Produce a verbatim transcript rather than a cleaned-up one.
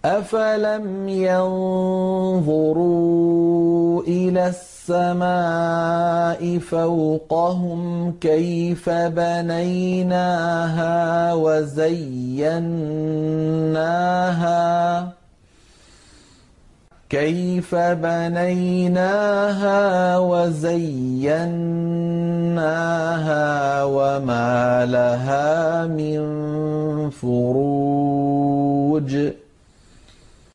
أَفَلَمْ يَنظُرُوا إِلَى السَّمَاءِ فَوْقَهُمْ كَيْفَ بَنَيْنَاهَا وَزَيَّنَّاهَا كيف بنيناها وزيناها وما لها من فروج